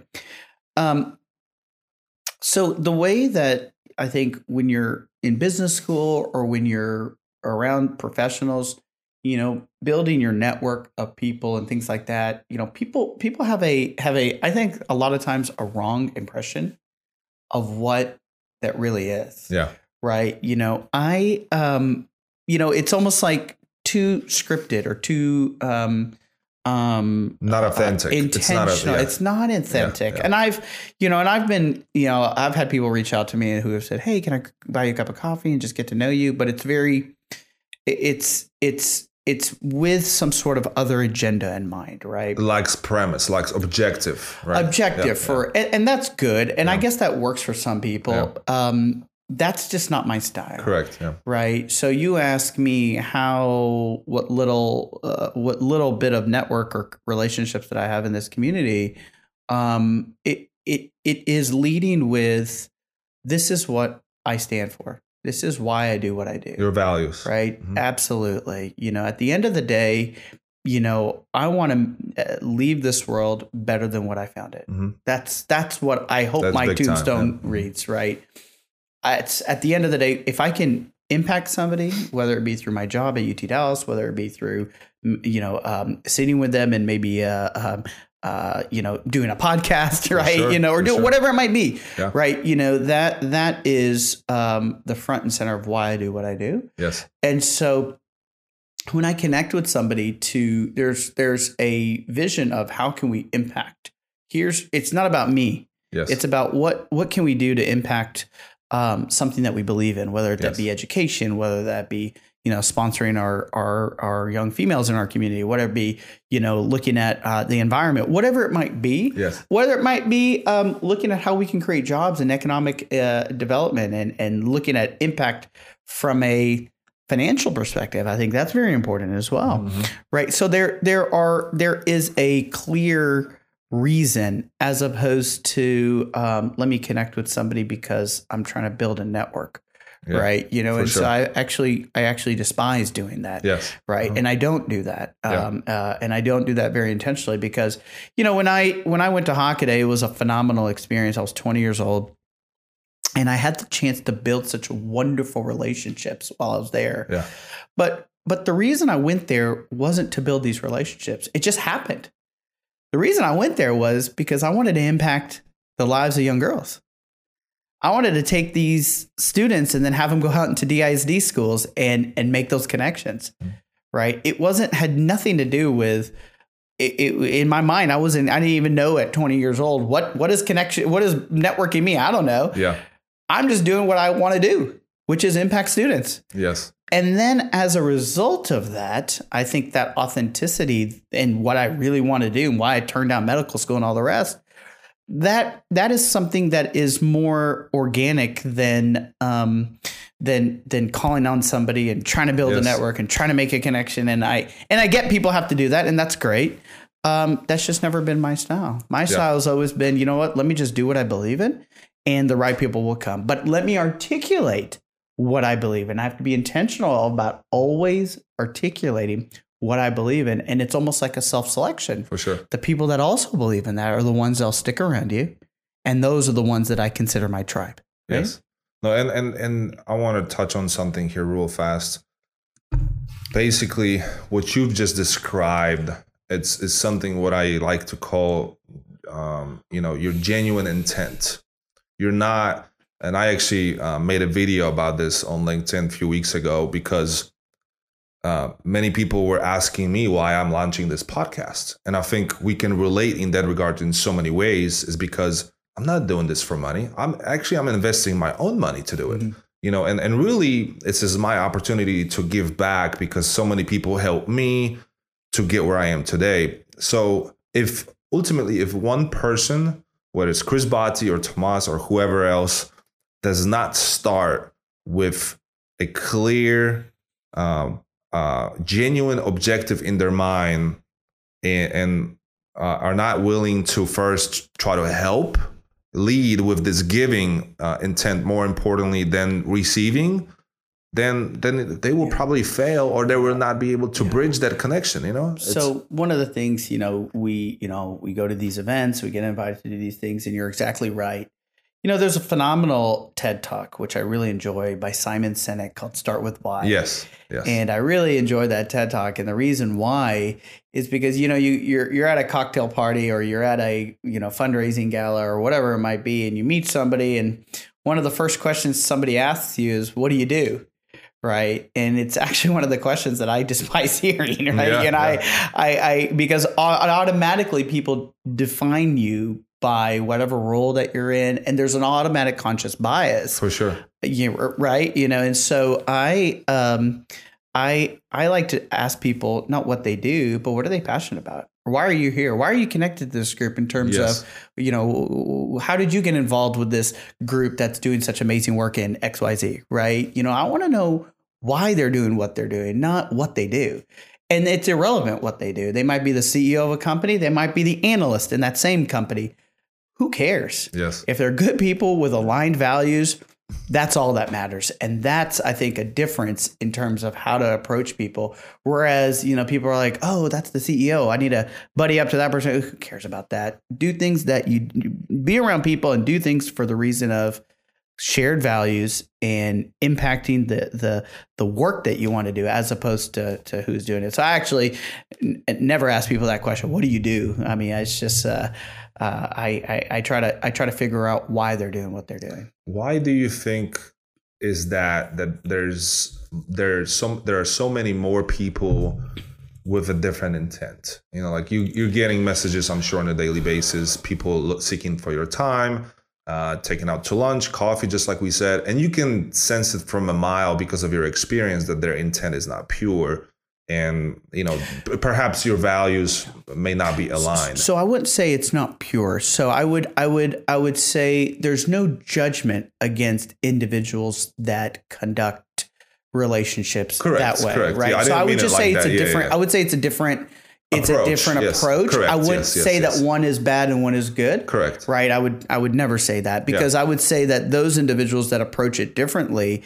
So the way that I think when you're in business school or when you're around professionals, building your network of people and things like that, people have a, I think a lot of times a wrong impression of what that really is. Yeah. Right. It's almost like too scripted or too, not authentic. Intentional. It's not authentic. And I've been, I've had people reach out to me who have said, "Hey, can I buy you a cup of coffee and just get to know you?" But it's with some sort of other agenda in mind, right? Likes premise, likes objective, right? Objective and that's good. And I guess that works for some people. Yeah. That's just not my style. Correct. Yeah. Right. So you ask me what little bit of network or relationships that I have in this community. It is leading with, this is what I stand for. This is why I do what I do. Your values. Right. Mm-hmm. Absolutely. At the end of the day, I want to leave this world better than what I found it. Mm-hmm. That's what I hope my tombstone reads. Right. It's at the end of the day, if I can impact somebody, whether it be through my job at UT Dallas, whether it be through, sitting with them and maybe, doing a podcast, right? Or whatever it might be, right? That is the front and center of why I do what I do. Yes. And so when I connect with somebody there's a vision of how can we impact. It's not about me. Yes. It's about what can we do to impact something that we believe in, whether that be education, whether that be, sponsoring our young females in our community, whatever it be, looking at the environment, whatever it might be, whether it might be looking at how we can create jobs and economic development and looking at impact from a financial perspective. I think that's very important as well. Mm-hmm. Right. So there is a clear reason as opposed to let me connect with somebody because I'm trying to build a network. Yeah, right. And so I actually despise doing that. Yes. Right. Uh-huh. And I don't do that. And I don't do that very intentionally because, when I went to Hockaday, it was a phenomenal experience. I was 20 years old and I had the chance to build such wonderful relationships while I was there. Yeah. But the reason I went there wasn't to build these relationships. It just happened. The reason I went there was because I wanted to impact the lives of young girls. I wanted to take these students and then have them go out into DISD schools and make those connections, right? Had nothing to do with it. In my mind, I didn't even know at 20 years old, what is connection? What is networking me? I don't know. Yeah. I'm just doing what I want to do, which is impact students. Yes. And then as a result of that, I think that authenticity and what I really want to do and why I turned down medical school and all the rest, that is something that is more organic than calling on somebody and trying to build a network and trying to make a connection. And I get people have to do that, and that's great. That's just never been my style. My style has always been, let me just do what I believe in and the right people will come. But let me articulate what I believe in. I have to be intentional about always articulating what I believe in. And it's almost like a self-selection. For sure. The people that also believe in that are the ones that'll stick around you. And those are the ones that I consider my tribe. Right? Yes. No, and I want to touch on something here real fast. Basically, what you've just described, it's something what I like to call, your genuine intent. You're not, and I actually made a video about this on LinkedIn a few weeks ago because many people were asking me why I'm launching this podcast. And I think we can relate in that regard in so many ways is because I'm not doing this for money. I'm investing my own money to do it. Mm-hmm. And really this is my opportunity to give back because so many people helped me to get where I am today. So if one person, whether it's Chris Botti or Tomas or whoever else, does not start with a clear, genuine objective in their mind and are not willing to first try to help, lead with this giving intent, more importantly than receiving, then they will probably fail or they will not be able to bridge that connection, So one of the things, we go to these events, we get invited to do these things, and you're exactly right. there's a phenomenal TED Talk, which I really enjoy, by Simon Sinek, called Start With Why. Yes. And I really enjoy that TED Talk. And the reason why is because, you're at a cocktail party, or you're at a, fundraising gala or whatever it might be, and you meet somebody, and one of the first questions somebody asks you is, what do you do? Right. And it's actually one of the questions that I despise hearing. Right. Yeah, and I because automatically people define you by whatever role that you're in. And there's an automatic conscious bias. For sure. Right. And so I like to ask people not what they do, but what are they passionate about? Why are you here? Why are you connected to this group in terms of, how did you get involved with this group that's doing such amazing work in XYZ, right? I want to know why they're doing what they're doing, not what they do. And it's irrelevant what they do. They might be the CEO of a company. They might be the analyst in that same company. Who cares? Yes. If they're good people with aligned values, that's all that matters. And that's, I think, a difference in terms of how to approach people. Whereas, people are like, oh, that's the CEO. I need to buddy up to that person. Who cares about that? Do things that you be around people and do things for the reason of shared values and impacting the work that you want to do, as opposed to who's doing it. So I actually never ask people that question. What do you do? I mean, it's just I try to figure out why they're doing what they're doing. Why do you think is that there are so many more people with a different intent? Like you're getting messages, I'm sure, on a daily basis, people seeking for your time, taking out to lunch, coffee, just like we said, and you can sense it from a mile because of your experience that their intent is not pure. And, perhaps your values may not be aligned. So I wouldn't say it's not pure. So I would say there's no judgment against individuals that conduct relationships that way. Correct. Right. Yeah, so I would just say it's a different, I would say it's a different approach. Correct. I wouldn't say that one is bad and one is good. Correct. Right. I would never say that, because I would say that those individuals that approach it differently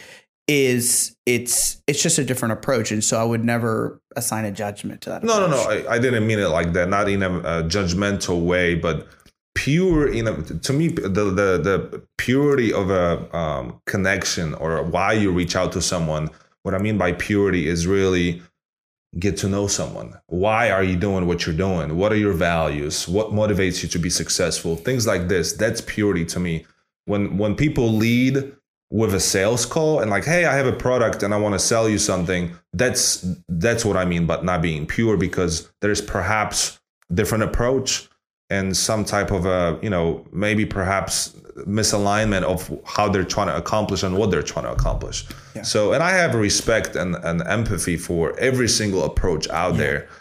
it's just a different approach. And so I would never assign a judgment to that. No. I didn't mean it like that. Not in a judgmental way, but pure, to me, the purity of a connection, or why you reach out to someone. What I mean by purity is really get to know someone. Why are you doing what you're doing? What are your values? What motivates you to be successful? Things like this. That's purity to me. When people lead with a sales call and like, hey, I have a product and I want to sell you something, that's what I mean, but not being pure, because there's perhaps different approach and some type of maybe perhaps misalignment of how they're trying to accomplish and what they're trying to accomplish. Yeah. So, and I have respect and empathy for every single approach out there.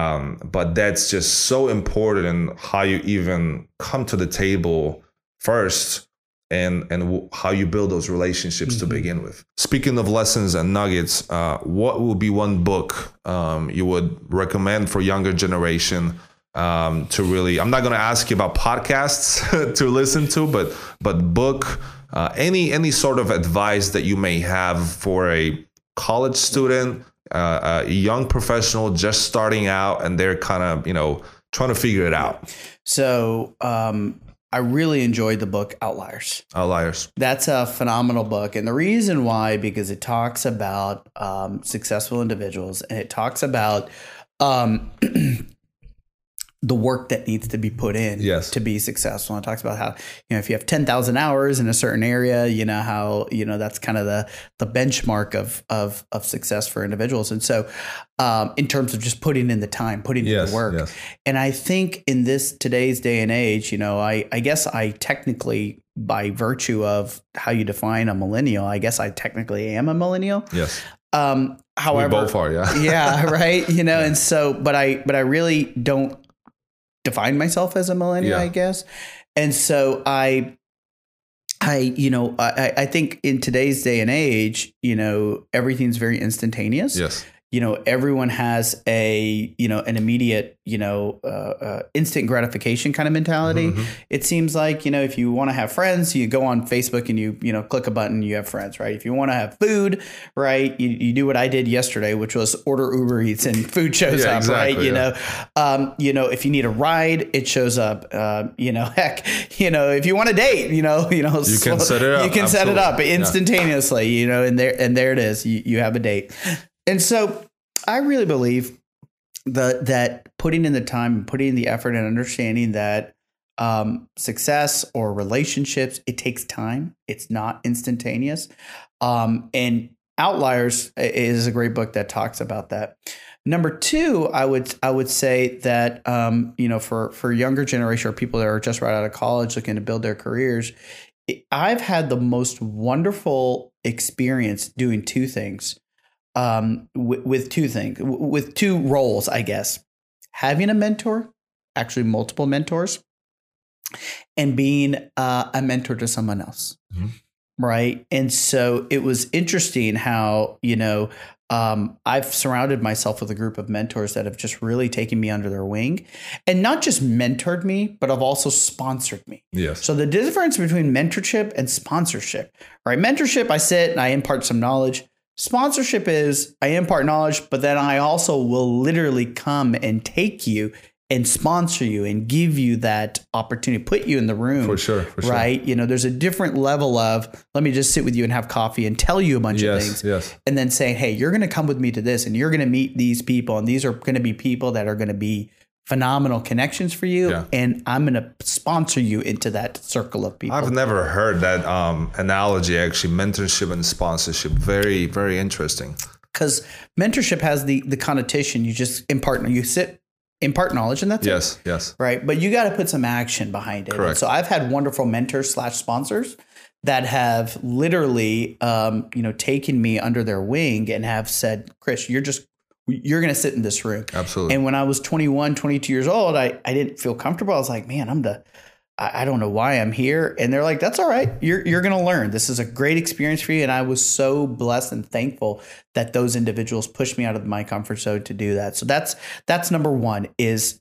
But that's just so important in how you even come to the table first, and how you build those relationships to begin with. Speaking of lessons and nuggets, what will be one book you would recommend for younger generation to really, I'm not going to ask you about podcasts to listen to, but book, any sort of advice that you may have for a college student, a young professional just starting out, and they're kind of, trying to figure it out. So, I really enjoyed the book Outliers. That's a phenomenal book. And the reason why, because it talks about successful individuals, and it talks about the work that needs to be put in to be successful. And it talks about how, if you have 10,000 hours in a certain area, how, that's kind of the benchmark of success for individuals. And so in terms of just putting in the time, putting in the work. Yes. And I think in today's day and age, I guess I technically, by virtue of how you define a millennial, I guess I technically am a millennial. Yes. However, we both are. Yeah. Yeah. Right. And so, but I really don't define myself as a millennial, I guess. And so I think in today's day and age, everything's very instantaneous. Yes. everyone has an immediate, instant gratification kind of mentality. Mm-hmm. It seems like, if you want to have friends, you go on Facebook and you click a button, you have friends, right? If you want to have food, right, you do what I did yesterday, which was order Uber Eats and food shows up, exactly, right? If you need a ride, it shows up. Heck, if you want a date, you can set it up. You can set it up instantaneously, and there it is. You have a date. And so I really believe that putting in the time and putting in the effort and understanding that success or relationships, it takes time. It's not instantaneous. And Outliers is a great book that talks about that. Number two, I would say that, for younger generation or people that are just right out of college looking to build their careers, I've had the most wonderful experience doing two things. With two roles, I guess, having a mentor, actually multiple mentors, and being a mentor to someone else. Mm-hmm. Right. And so it was interesting how, I've surrounded myself with a group of mentors that have just really taken me under their wing and not just mentored me, but have also sponsored me. Yes. So the difference between mentorship and sponsorship, right? Mentorship, I sit and I impart some knowledge. Sponsorship is I impart knowledge, but then I also will literally come and take you and sponsor you and give you that opportunity, put you in the room. For sure. Right? There's a different level of, let me just sit with you and have coffee and tell you a bunch of things. Yes. And then saying, hey, you're going to come with me to this and you're going to meet these people. And these are going to be people that are going to be phenomenal connections for you. Yeah. And I'm going to sponsor you into that circle of people. I've never heard that analogy, actually, mentorship and sponsorship. Very, very interesting. Because mentorship has the connotation, you just impart knowledge and that's it. Yes. Right. But you got to put some action behind it. Correct. And so I've had wonderful mentors / sponsors that have literally, taken me under their wing and have said, Chris, you're going to sit in this room. Absolutely. And when I was 21, 22 years old, I didn't feel comfortable. I was like, man, I don't know why I'm here. And they're like, that's all right. You're going to learn. This is a great experience for you. And I was so blessed and thankful that those individuals pushed me out of my comfort zone to do that. So that's number one is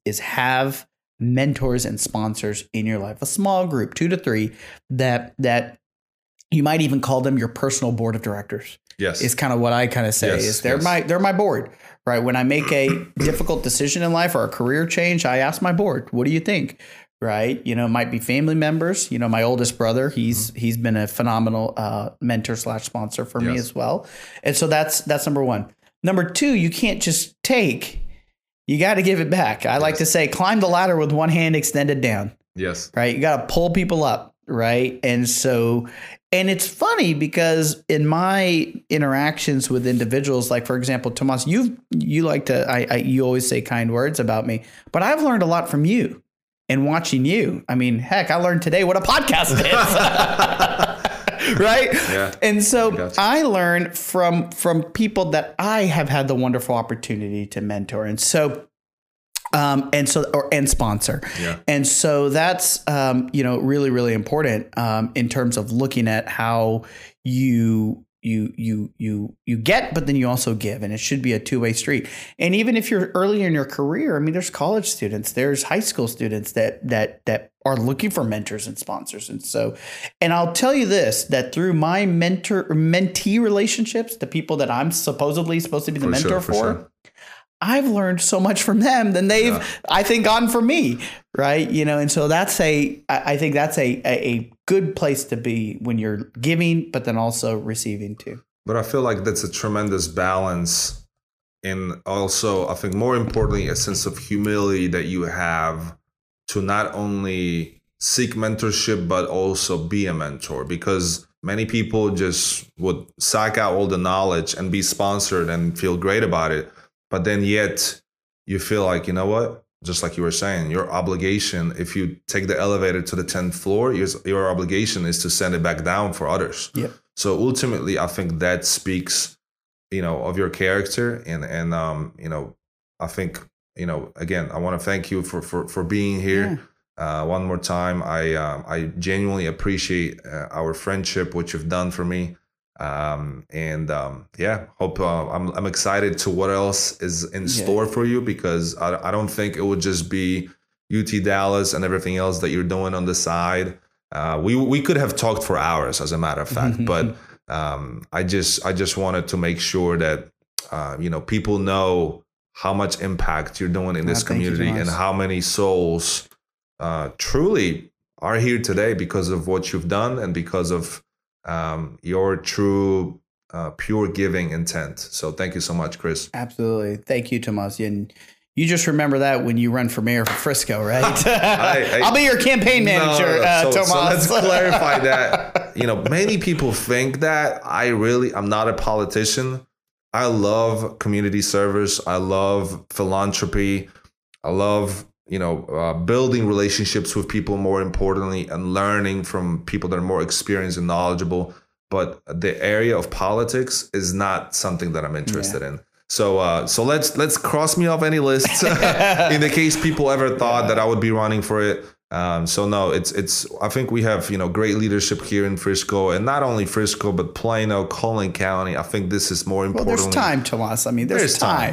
have mentors and sponsors in your life, a small group, 2 to 3 that you might even call them your personal board of directors. Yes. Is kind of what I kind of say is they're my board, right? When I make a difficult decision in life or a career change, I ask my board, what do you think? Right. It might be family members. My oldest brother, he's been a phenomenal mentor / sponsor for me as well. And so that's number one. Number two, you can't just take, you got to give it back. I like to say, climb the ladder with one hand extended down. Yes. Right. You got to pull people up. Right. And so, and it's funny because in my interactions with individuals, like, for example, Tomas, you like to, you always say kind words about me, but I've learned a lot from you and watching you. I mean, heck, I learned today what a podcast is. Right. Yeah. And so I learned from people that I have had the wonderful opportunity to mentor. And so, and sponsor. Yeah. And so that's, really, really important, in terms of looking at how you get, but then you also give, and it should be a two-way street. And even if you're early in your career, I mean, there's college students, there's high school students that are looking for mentors and sponsors. And so, and I'll tell you this, that through my mentee relationships, the people that I'm supposedly supposed to be the mentor for, I've learned so much from them than they've, I think, gotten from me. Right. And so I think that's a good place to be when you're giving, but then also receiving too. But I feel like that's a tremendous balance. And also, I think more importantly, a sense of humility that you have to not only seek mentorship, but also be a mentor, because many people just would suck out all the knowledge and be sponsored and feel great about it. But then yet you feel like, you know what, just like you were saying, your obligation, if you take the elevator to the 10th floor, your obligation is to send it back down for others. Yep. So ultimately, I think that speaks, of your character. And I think, again, I want to thank you for being here. Yeah. One more time. I genuinely appreciate our friendship, what you've done for me. Hope I'm excited to what else is in store for you, because I don't think it would just be UT Dallas and everything else that you're doing on the side. We could have talked for hours, as a matter of fact, but I just wanted to make sure that people know how much impact you're doing in this community, and how many souls truly are here today because of what you've done and because of your true pure giving intent. So thank you so much, Chris. Absolutely. Thank you, Tomas. And you just remember that when you run for mayor for Frisco, right? I'll be your campaign manager, Tomas. So let's clarify that. Many people think that I'm not a politician. I love community service. I love philanthropy. I love, building relationships with people, more importantly, and learning from people that are more experienced and knowledgeable. But the area of politics is not something that I'm interested in. So let's cross me off any lists in the case people ever thought that I would be running for it. No, it's I think we have great leadership here in Frisco, and not only Frisco but Plano, Collin County. I think this is more important. Well, there's time, Tomas. I mean, there's time.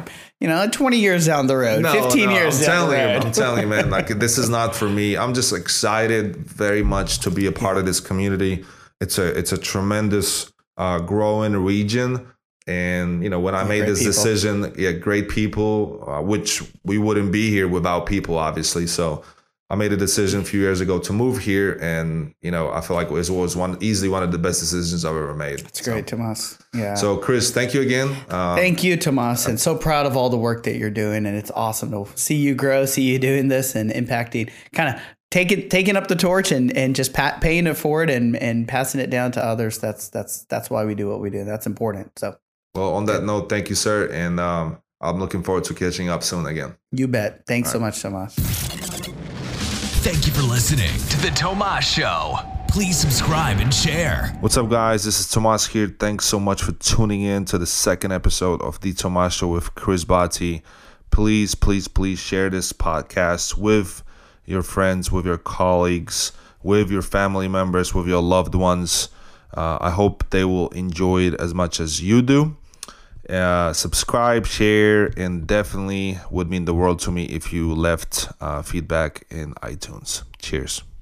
20 years down the road, 15 years down the road. I'm telling you, man. Like, this is not for me. I'm just excited very much to be a part of this community. It's a tremendous growing region. And, when I made this decision, great people, which we wouldn't be here without people, obviously. So I made a decision a few years ago to move here. And, I feel like it was easily one of the best decisions I've ever made. It's great, Tomas. Yeah. So, Chris, thank you again. Thank you, Tomas. And so proud of all the work that you're doing. And it's awesome to see you grow, see you doing this and impacting, kind of taking up the torch and just paying it forward and passing it down to others. That's why we do what we do. That's important. So. Well, on that note, thank you, sir. And I'm looking forward to catching up soon again. You bet. Thanks so much, Tomas. Thank you for listening to The Tomas Show. Please subscribe and share. What's up, guys? This is Tomas here. Thanks so much for tuning in to the second episode of The Tomas Show with Chris Batti. Please, please, please share this podcast with your friends, with your colleagues, with your family members, with your loved ones. I hope they will enjoy it as much as you do. Subscribe, share, and definitely would mean the world to me if you left feedback in iTunes. Cheers.